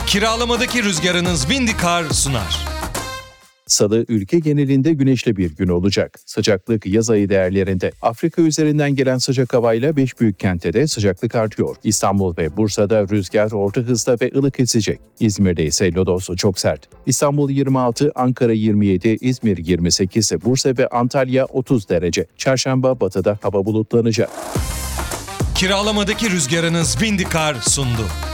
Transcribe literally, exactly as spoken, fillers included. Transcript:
Kiralamadaki rüzgarınız Windykar sunar. Salı ülke genelinde güneşli bir gün olacak. Sıcaklık yaz ayı değerlerinde. Afrika üzerinden gelen sıcak havayla beş büyük kentte de sıcaklık artıyor. İstanbul ve Bursa'da rüzgar orta hızda ve ılık esecek. İzmir'de ise lodosu çok sert. İstanbul yirmi altı, Ankara yirmi yedi, İzmir yirmi sekiz, Bursa ve Antalya otuz derece. Çarşamba batıda hava bulutlanacak. Kiralamadaki rüzgarınız Windykar sundu.